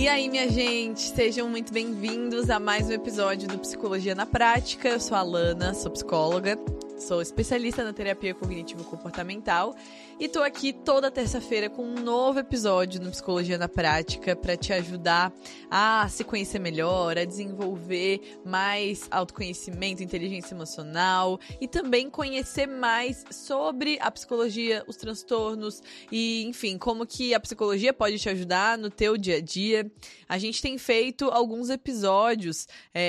E aí, minha gente, sejam muito bem-vindos a mais um episódio do Psicologia na Prática. Eu sou a Lana, sou psicóloga, sou especialista na terapia cognitivo-comportamental e tô aqui toda terça-feira com um novo episódio no Psicologia na Prática para te ajudar a se conhecer melhor, a desenvolver mais autoconhecimento, inteligência emocional e também conhecer mais sobre a psicologia, os transtornos e, enfim, como que a psicologia pode te ajudar no teu dia a dia. A gente tem feito alguns episódios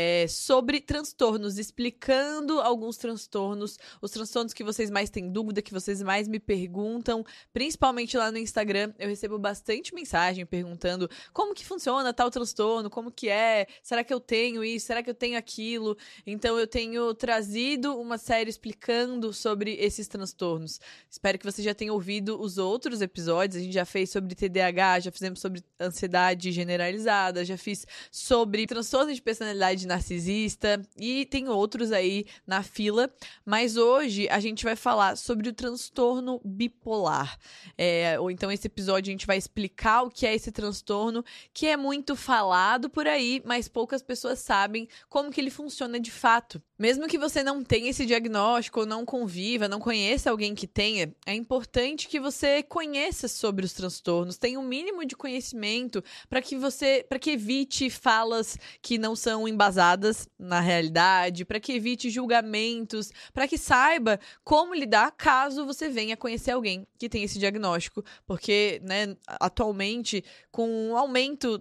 sobre transtornos, explicando alguns transtornos, os transtornos que vocês mais têm dúvida, que vocês mais me perguntam, principalmente lá no Instagram. Eu recebo bastante mensagem perguntando como que funciona tal transtorno, como que é, será que eu tenho isso, será que eu tenho aquilo? Então eu tenho trazido uma série explicando sobre esses transtornos. Espero que você já tenha ouvido os outros episódios. A gente já fez sobre TDAH, já fizemos sobre ansiedade generalizada, já fiz sobre transtorno de personalidade narcisista e tem outros aí na fila, mas hoje a gente vai falar sobre o transtorno bipolar. Ou então esse episódio a gente vai explicar o que é esse transtorno, que é muito falado por aí, mas poucas pessoas sabem como que ele funciona de fato. Mesmo que você não tenha esse diagnóstico, ou não conviva, não conheça alguém que tenha, é importante que você conheça sobre os transtornos, tenha um mínimo de conhecimento para que evite falas que não são embasadas na realidade, para que evite julgamentos, para que saiba como lidar caso você venha conhecer alguém que tem esse diagnóstico, porque, né, atualmente, com o aumento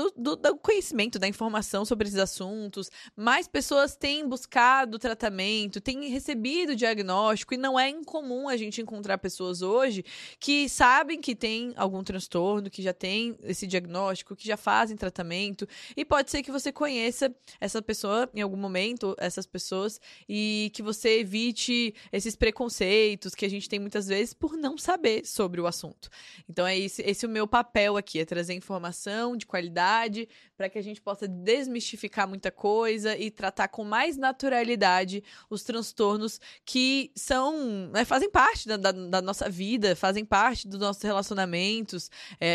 do conhecimento, da informação sobre esses assuntos, mais pessoas têm buscado tratamento, têm recebido diagnóstico, e não é incomum a gente encontrar pessoas hoje que sabem que tem algum transtorno, que já tem esse diagnóstico, que já fazem tratamento, e pode ser que você conheça essa pessoa em algum momento, essas pessoas, e que você evite esses preconceitos que a gente tem muitas vezes por não saber sobre o assunto. Então é esse o meu papel aqui, é trazer informação de qualidade para que a gente possa desmistificar muita coisa e tratar com mais naturalidade os transtornos que são, né, fazem parte da nossa vida, fazem parte dos nossos relacionamentos.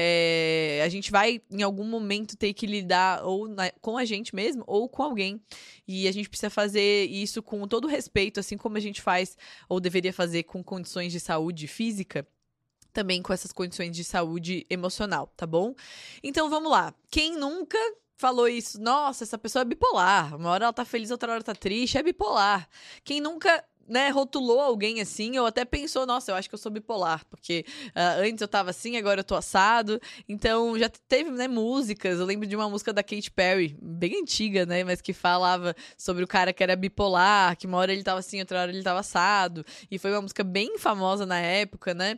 A gente vai, em algum momento, ter que lidar ou com a gente mesmo ou com alguém. E a gente precisa fazer isso com todo respeito, assim como a gente faz ou deveria fazer com condições de saúde física, também com essas condições de saúde emocional, tá bom? Então vamos lá. Quem nunca falou isso? Nossa, essa pessoa é bipolar. Uma hora ela tá feliz, outra hora tá triste. É bipolar. Quem nunca, né, rotulou alguém assim, ou até pensou, nossa, eu acho que eu sou bipolar, porque antes eu tava assim, agora eu tô assado. Então, já teve, né, músicas, eu lembro de uma música da Katy Perry, bem antiga, né, mas que falava sobre o cara que era bipolar, que uma hora ele tava assim, outra hora ele tava assado, e foi uma música bem famosa na época, né,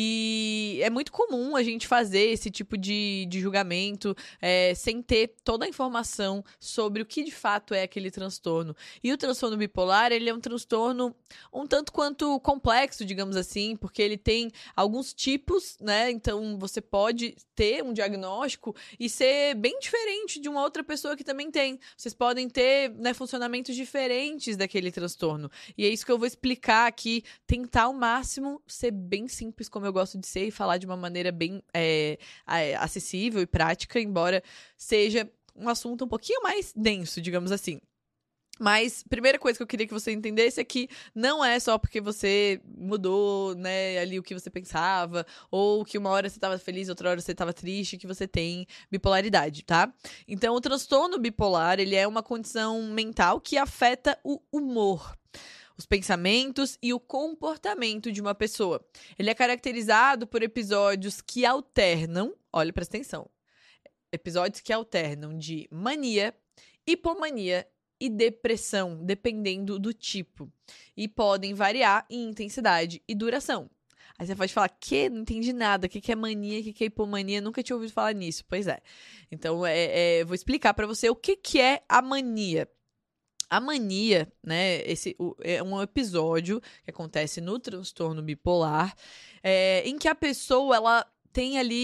e é muito comum a gente fazer esse tipo de julgamento sem ter toda a informação sobre o que de fato é aquele transtorno. E o transtorno bipolar, ele é um transtorno um tanto quanto complexo, digamos assim, porque ele tem alguns tipos, né? Então você pode ter um diagnóstico e ser bem diferente de uma outra pessoa que também tem. Vocês podem ter, né, funcionamentos diferentes daquele transtorno. E é isso que eu vou explicar aqui, tentar ao máximo ser bem simples, como eu gosto de ser, e falar de uma maneira bem acessível e prática, embora seja um assunto um pouquinho mais denso, digamos assim. Mas, primeira coisa que eu queria que você entendesse é que não é só porque você mudou, né, ali o que você pensava, ou que uma hora você estava feliz, outra hora você estava triste, que você tem bipolaridade, tá? Então, o transtorno bipolar, ele é uma condição mental que afeta o humor, os pensamentos e o comportamento de uma pessoa. Ele é caracterizado por episódios que alternam, olha, presta atenção, episódios que alternam de mania, hipomania e depressão, dependendo do tipo. E podem variar em intensidade e duração. Aí você pode falar, não entendi nada, o que é mania, o que é hipomania, nunca tinha ouvido falar nisso. Pois é. Então, vou explicar pra você o que é a mania. A mania, né, é um episódio que acontece no transtorno bipolar, em que a pessoa, ela tem ali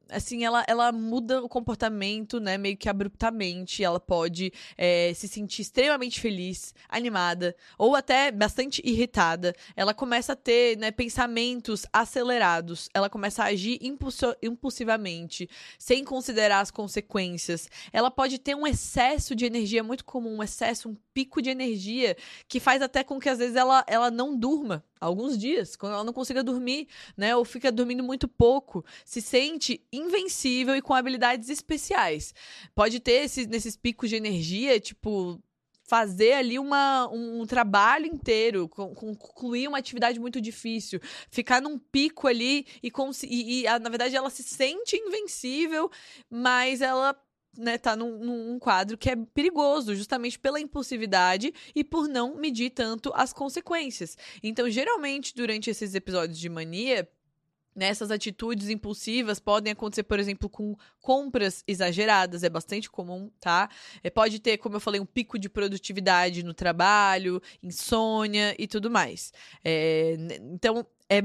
assim, ela muda o comportamento, né, meio que abruptamente. Ela pode se sentir extremamente feliz, animada, ou até bastante irritada. Ela começa a ter, né, pensamentos acelerados. Ela começa a agir impulsivamente, sem considerar as consequências. Ela pode ter um excesso de energia, muito comum, um pico de energia, que faz até com que, às vezes, ela não durma alguns dias, quando ela não consiga dormir, né, ou fica dormindo muito pouco, se sente invencível e com habilidades especiais. Pode ter nesses picos de energia, tipo, fazer ali um trabalho inteiro, concluir uma atividade muito difícil, ficar num pico ali na verdade, ela se sente invencível, mas ela, né, tá num quadro que é perigoso, justamente pela impulsividade e por não medir tanto as consequências. Então, geralmente, durante esses episódios de mania, né, essas atitudes impulsivas podem acontecer, por exemplo, com compras exageradas, é bastante comum, tá? Pode ter, como eu falei, um pico de produtividade no trabalho, insônia e tudo mais. Então,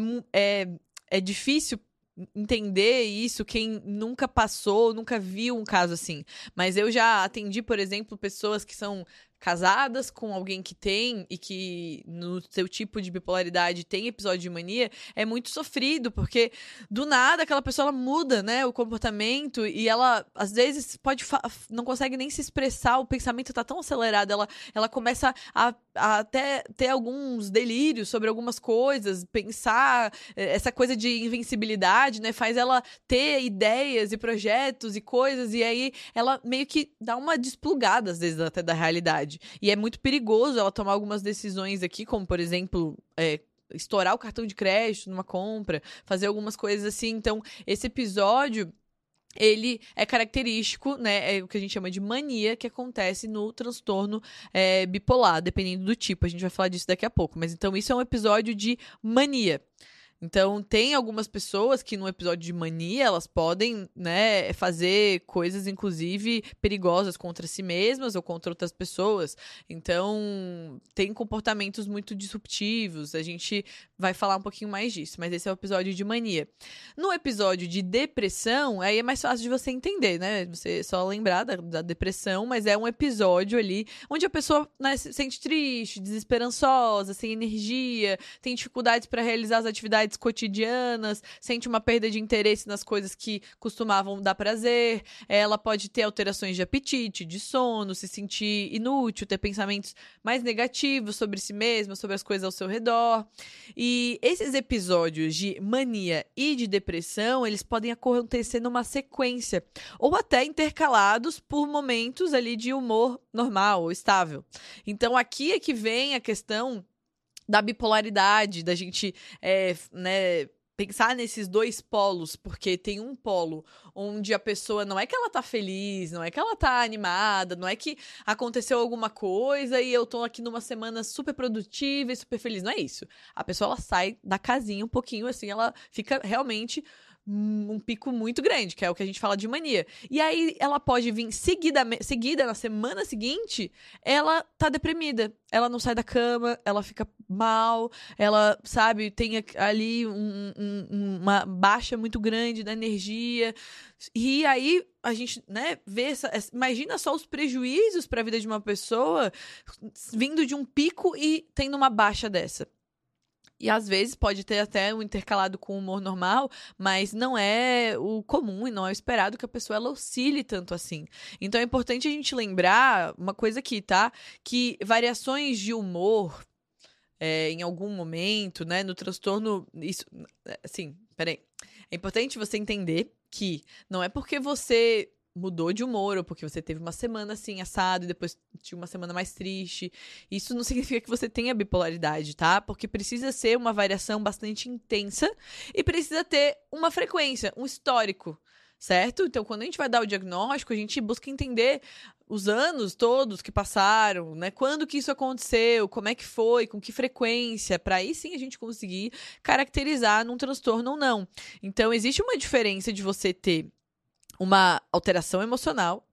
é difícil entender isso quem nunca passou, nunca viu um caso assim. Mas eu já atendi, por exemplo, pessoas que são casadas com alguém que tem e que no seu tipo de bipolaridade tem episódio de mania, é muito sofrido, porque do nada aquela pessoa ela muda, né, o comportamento, e ela às vezes não consegue nem se expressar, o pensamento tá tão acelerado, ela começa a até ter alguns delírios sobre algumas coisas, pensar, essa coisa de invencibilidade, né, faz ela ter ideias e projetos e coisas, e aí ela meio que dá uma desplugada às vezes até da realidade. E é muito perigoso ela tomar algumas decisões aqui, como, por exemplo, estourar o cartão de crédito numa compra, fazer algumas coisas assim. Então, esse episódio, ele é característico, né? É o que a gente chama de mania, que acontece no transtorno bipolar, dependendo do tipo. A gente vai falar disso daqui a pouco. Mas então, isso é um episódio de mania. Então, tem algumas pessoas que no episódio de mania, elas podem, né, fazer coisas, inclusive, perigosas contra si mesmas ou contra outras pessoas. Então, tem comportamentos muito disruptivos. A gente vai falar um pouquinho mais disso, mas esse é o episódio de mania. No episódio de depressão, aí é mais fácil de você entender, né? Você só lembrar da depressão, mas é um episódio ali onde a pessoa, né, se sente triste, desesperançosa, sem energia, tem dificuldades para realizar as atividades cotidianas, sente uma perda de interesse nas coisas que costumavam dar prazer. Ela pode ter alterações de apetite, de sono, se sentir inútil, ter pensamentos mais negativos sobre si mesma, sobre as coisas ao seu redor. E esses episódios de mania e de depressão, eles podem acontecer numa sequência, ou até intercalados por momentos ali de humor normal ou estável. Então, aqui é que vem a questão da bipolaridade, da gente, né, pensar nesses dois polos, porque tem um polo onde a pessoa, não é que ela tá feliz, não é que ela tá animada, não é que aconteceu alguma coisa e eu tô aqui numa semana super produtiva e super feliz, não é isso. A pessoa, ela sai da casinha um pouquinho, assim, ela fica realmente um pico muito grande, que é o que a gente fala de mania. E aí ela pode vir seguida na semana seguinte, ela tá deprimida, ela não sai da cama, ela fica mal, ela, sabe, tem ali uma baixa muito grande da energia. E aí a gente, né, vê imagina só os prejuízos para a vida de uma pessoa vindo de um pico e tendo uma baixa dessa. E às vezes pode ter até um intercalado com o humor normal, mas não é o comum e não é o esperado que a pessoa ela oscile tanto assim. Então é importante a gente lembrar uma coisa aqui, tá? Que variações de humor em algum momento, né, no transtorno, isso, assim, peraí. É importante você entender que não é porque você mudou de humor, ou porque você teve uma semana assim, assado, e depois tinha uma semana mais triste. Isso não significa que você tenha bipolaridade, tá? Porque precisa ser uma variação bastante intensa e precisa ter uma frequência, um histórico, certo? Então, quando a gente vai dar o diagnóstico, a gente busca entender os anos todos que passaram, né? Quando que isso aconteceu, como é que foi, com que frequência, para aí sim a gente conseguir caracterizar num transtorno ou não. Então, existe uma diferença de você ter uma alteração emocional,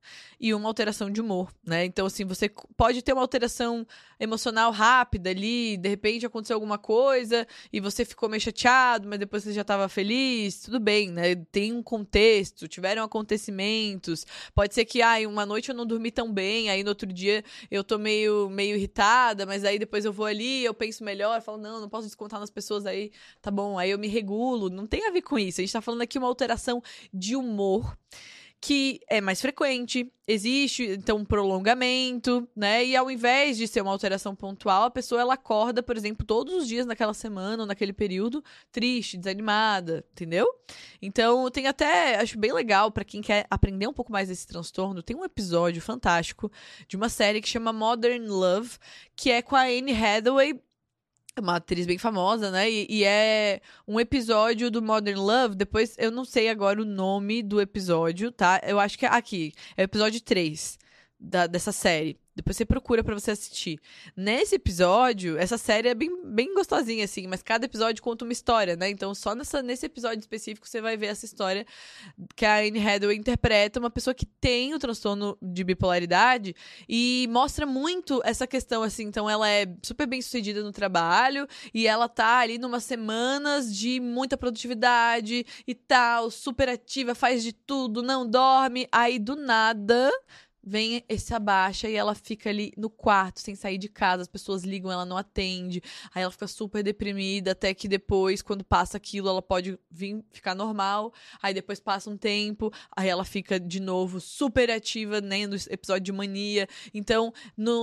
e uma alteração de humor, né? Então, assim, você pode ter uma alteração emocional rápida ali, de repente aconteceu alguma coisa e você ficou meio chateado, mas depois você já estava feliz, tudo bem, né? Tem um contexto, tiveram acontecimentos, pode ser que, uma noite eu não dormi tão bem, aí no outro dia eu tô meio irritada, mas aí depois eu vou ali, eu penso melhor, falo, não posso descontar nas pessoas, aí tá bom, aí eu me regulo, não tem a ver com isso, a gente tá falando aqui uma alteração de humor, que é mais frequente, existe, então, um prolongamento, né? E ao invés de ser uma alteração pontual, a pessoa, ela acorda, por exemplo, todos os dias naquela semana ou naquele período, triste, desanimada, entendeu? Então, tem até, acho bem legal, pra quem quer aprender um pouco mais desse transtorno, tem um episódio fantástico de uma série que chama Modern Love, que é com a Anne Hathaway, uma atriz bem famosa, né? E é um episódio do Modern Love. Depois, eu não sei agora o nome do episódio, tá? Eu acho que é aqui. É o episódio 3 dessa série. Depois você procura pra você assistir. Nesse episódio, essa série é bem gostosinha, assim, mas cada episódio conta uma história, né? Então, só nesse episódio específico, você vai ver essa história que a Anne Hathaway interpreta, uma pessoa que tem o transtorno de bipolaridade e mostra muito essa questão, assim. Então, ela é super bem sucedida no trabalho e ela tá ali numas semanas de muita produtividade e tal, super ativa, faz de tudo, não dorme. Aí, do nada, vem esse abaixa e ela fica ali no quarto, sem sair de casa, as pessoas ligam, ela não atende, aí ela fica super deprimida, até que depois, quando passa aquilo, ela pode ficar normal, aí depois passa um tempo, aí ela fica de novo super ativa, né, no episódio de mania. Então,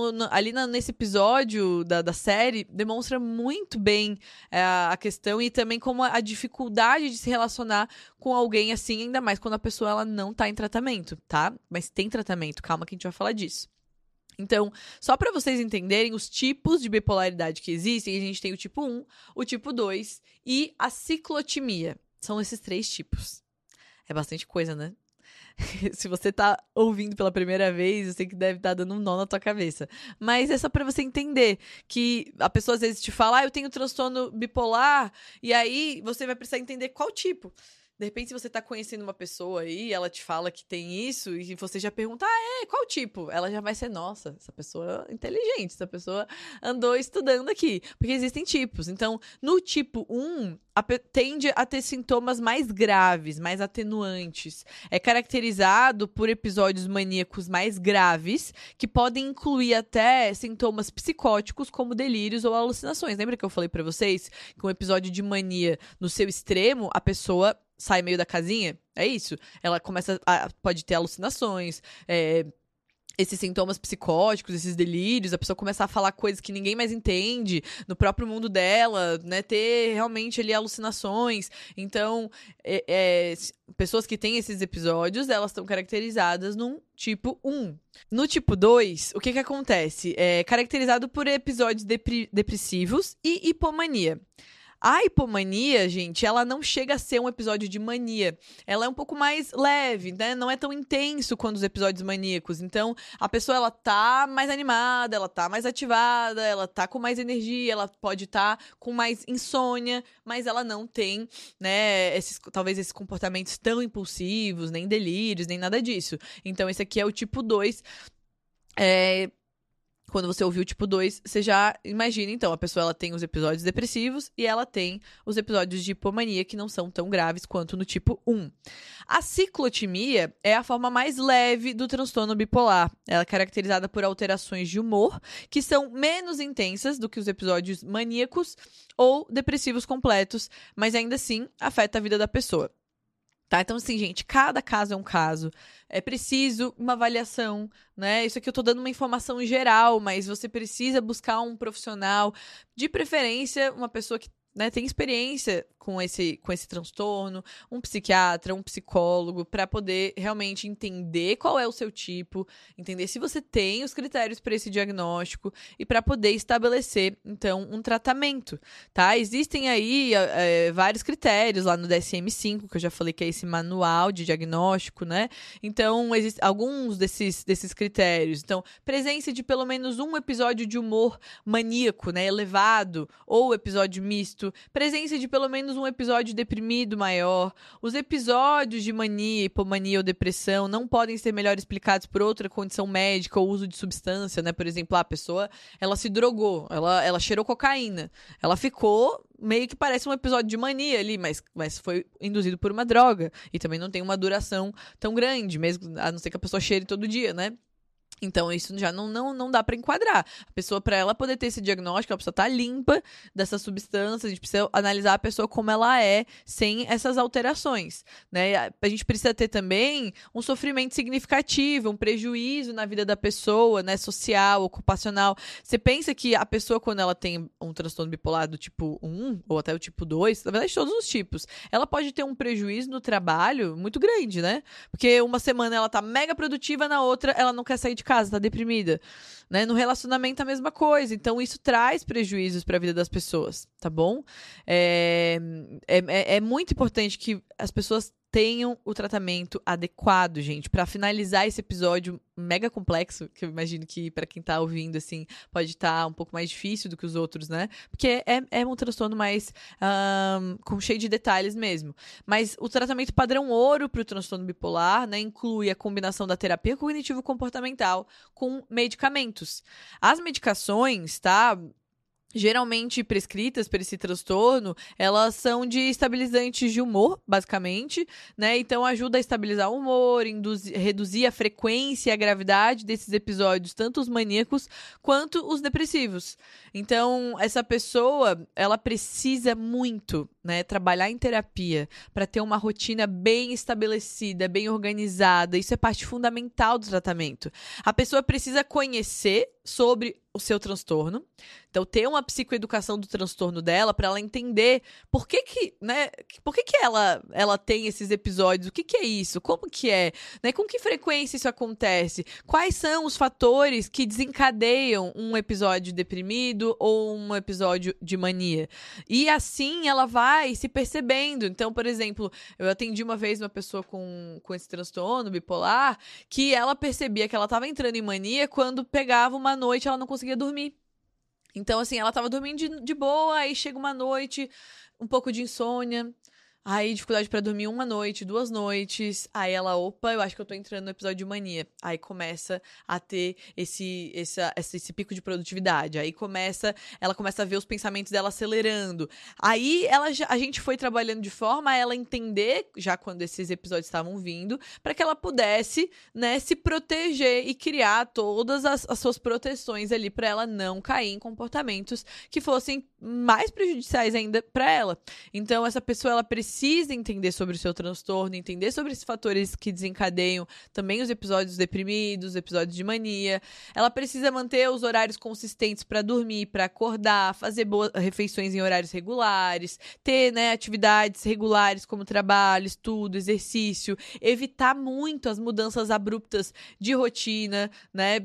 nesse episódio da série, demonstra muito bem a questão e também como a dificuldade de se relacionar com alguém assim, ainda mais quando a pessoa ela não tá em tratamento, tá? Mas tem tratamento, calma que a gente vai falar disso. Então, só para vocês entenderem os tipos de bipolaridade que existem, a gente tem o tipo 1, o tipo 2 e a ciclotimia. São esses 3 tipos. É bastante coisa, né? Se você tá ouvindo pela primeira vez, eu sei que deve estar dando um nó na tua cabeça. Mas é só pra você entender que a pessoa às vezes te fala, eu tenho transtorno bipolar, e aí você vai precisar entender qual tipo. De repente, se você tá conhecendo uma pessoa aí, ela te fala que tem isso, e você já pergunta, qual tipo? Ela já vai ser, nossa, essa pessoa é inteligente, essa pessoa andou estudando aqui. Porque existem tipos. Então, no tipo 1, tende a ter sintomas mais graves, mais atenuantes. É caracterizado por episódios maníacos mais graves, que podem incluir até sintomas psicóticos, como delírios ou alucinações. Lembra que eu falei pra vocês que um episódio de mania, no seu extremo, a pessoa sai meio da casinha? É isso. Ela pode ter alucinações, esses sintomas psicóticos, esses delírios, a pessoa começar a falar coisas que ninguém mais entende no próprio mundo dela, né? Ter realmente ali alucinações. Então, pessoas que têm esses episódios, elas estão caracterizadas num tipo 1. No tipo 2, o que acontece? É caracterizado por episódios depressivos e hipomania. A hipomania, gente, ela não chega a ser um episódio de mania. Ela é um pouco mais leve, né? Não é tão intenso quanto os episódios maníacos. Então, a pessoa, ela tá mais animada, ela tá mais ativada, ela tá com mais energia, ela pode estar com mais insônia, mas ela não tem, né, talvez esses comportamentos tão impulsivos, nem delírios, nem nada disso. Então, esse aqui é o tipo 2. Quando você ouviu o tipo 2, você já imagina, então, a pessoa ela tem os episódios depressivos e ela tem os episódios de hipomania que não são tão graves quanto no tipo 1. A ciclotimia é a forma mais leve do transtorno bipolar. Ela é caracterizada por alterações de humor que são menos intensas do que os episódios maníacos ou depressivos completos, mas ainda assim afeta a vida da pessoa. Tá? Então, assim, gente, cada caso é um caso. É preciso uma avaliação, né? Isso aqui eu tô dando uma informação geral, mas você precisa buscar um profissional, de preferência, uma pessoa que, né, tem experiência com esse transtorno, um psiquiatra, um psicólogo, para poder realmente entender qual é o seu tipo, entender se você tem os critérios para esse diagnóstico e para poder estabelecer, então, um tratamento, tá? Existem aí vários critérios lá no DSM-5, que eu já falei que é esse manual de diagnóstico, né? Então, existem alguns desses critérios. Então, presença de pelo menos um episódio de humor maníaco, né, elevado, ou episódio misto, tratamento, presença de pelo menos um episódio deprimido maior. Os episódios de mania, hipomania ou depressão não podem ser melhor explicados por outra condição médica ou uso de substância, né? Por exemplo, a pessoa, ela se drogou, ela cheirou cocaína, ela ficou meio que parece um episódio de mania ali, mas foi induzido por uma droga e também não tem uma duração tão grande, mesmo a não ser que a pessoa cheire todo dia, né? Então, isso já não dá pra enquadrar. A pessoa, pra ela poder ter esse diagnóstico, ela precisa estar limpa dessas substâncias, a gente precisa analisar a pessoa como ela é, sem essas alterações, né? A gente precisa ter também um sofrimento significativo, um prejuízo na vida da pessoa, né? Social, ocupacional. Você pensa que a pessoa, quando ela tem um transtorno bipolar do tipo 1, ou até o tipo 2, na verdade, todos os tipos, ela pode ter um prejuízo no trabalho muito grande, né? Porque uma semana ela tá mega produtiva, na outra ela não quer sair de casa, tá deprimida, né? No relacionamento a mesma coisa. Então isso traz prejuízos para a vida das pessoas, tá bom? É muito importante que as pessoas tenham o tratamento adequado, gente. Para finalizar esse episódio mega complexo, que eu imagino que para quem tá ouvindo, assim, pode estar um pouco mais difícil do que os outros, né? Porque é um transtorno mais cheio de detalhes mesmo. Mas o tratamento padrão ouro para o transtorno bipolar, né, inclui a combinação da terapia cognitivo-comportamental com medicamentos. As medicações, tá? Geralmente prescritas para esse transtorno, elas são de estabilizantes de humor, basicamente, né? Então ajuda a estabilizar o humor, reduzir a frequência e a gravidade desses episódios, tanto os maníacos quanto os depressivos. Então, essa pessoa, ela precisa muito, né, trabalhar em terapia para ter uma rotina bem estabelecida, bem organizada. Isso é parte fundamental do tratamento. A pessoa precisa conhecer sobre o seu transtorno. Então, ter uma psicoeducação do transtorno dela para ela entender por que ela tem esses episódios, o que é isso, como que é, né? Com que frequência isso acontece, quais são os fatores que desencadeiam um episódio deprimido ou um episódio de mania. E assim ela vai se percebendo. Então, por exemplo, eu atendi uma vez uma pessoa com esse transtorno bipolar que ela percebia que ela estava entrando em mania quando pegava uma noite ela não conseguia dormir. Então, assim, ela tava dormindo de boa, aí chega uma noite, um pouco de insônia, aí dificuldade pra dormir uma noite, 2 noites, aí ela, opa, eu acho que eu tô entrando no episódio de mania. Aí começa a ter esse pico de produtividade, aí ela começa a ver os pensamentos dela acelerando. Aí a gente foi trabalhando de forma a ela entender, já quando esses episódios estavam vindo, para que ela pudesse, né, se proteger e criar todas as suas proteções ali para ela não cair em comportamentos que fossem mais prejudiciais ainda para ela. Então, essa pessoa, ela precisa entender sobre o seu transtorno, entender sobre esses fatores que desencadeiam também os episódios deprimidos, os episódios de mania. Ela precisa manter os horários consistentes para dormir, para acordar, fazer boas refeições em horários regulares, ter, né, atividades regulares como trabalho, estudo, exercício, evitar muito as mudanças abruptas de rotina, né?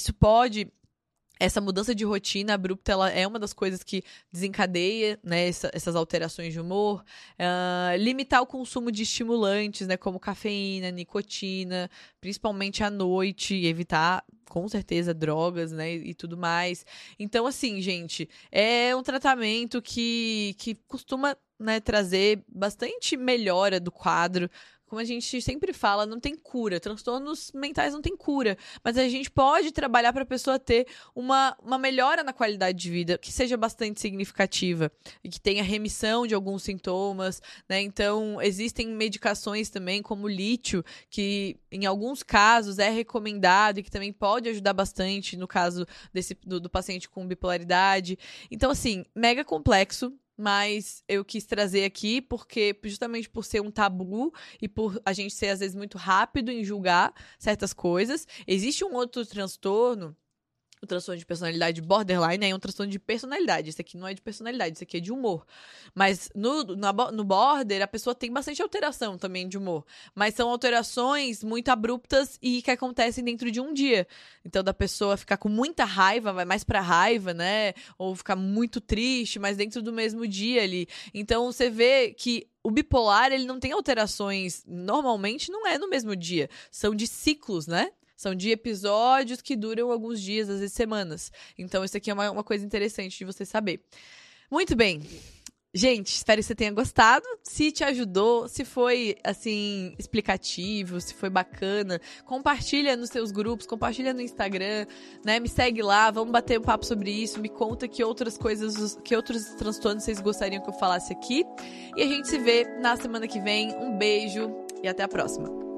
Essa mudança de rotina abrupta, ela é uma das coisas que desencadeia, né, essas alterações de humor. Limitar o consumo de estimulantes, né, como cafeína, nicotina, principalmente à noite, e evitar, com certeza, drogas, né, e tudo mais. Então, assim, gente, é um tratamento que costuma, né, trazer bastante melhora do quadro. Como a gente sempre fala, não tem cura. Transtornos mentais não tem cura. Mas a gente pode trabalhar para a pessoa ter uma melhora na qualidade de vida que seja bastante significativa e que tenha remissão de alguns sintomas, né? Então, existem medicações também, como o lítio, que em alguns casos é recomendado e que também pode ajudar bastante no caso do paciente com bipolaridade. Então, assim, mega complexo. Mas eu quis trazer aqui porque, justamente por ser um tabu e por a gente ser, às vezes, muito rápido em julgar certas coisas, existe um outro transtorno, o transtorno de personalidade borderline, é um transtorno de personalidade. Esse aqui não é de personalidade, esse aqui é de humor. Mas no border, a pessoa tem bastante alteração também de humor. Mas são alterações muito abruptas e que acontecem dentro de um dia. Então, da pessoa ficar com muita raiva, vai mais pra raiva, né? Ou ficar muito triste, mas dentro do mesmo dia ali. Então, você vê que o bipolar, ele não tem alterações, normalmente não é no mesmo dia. São de ciclos, né? São de episódios que duram alguns dias, às vezes semanas. Então, isso aqui é uma coisa interessante de você saber. Muito bem. Gente, espero que você tenha gostado. Se te ajudou, se foi, assim, explicativo, se foi bacana, compartilha nos seus grupos, compartilha no Instagram, né? Me segue lá, vamos bater um papo sobre isso, me conta que outras coisas, que outros transtornos vocês gostariam que eu falasse aqui. E a gente se vê na semana que vem. Um beijo e até a próxima.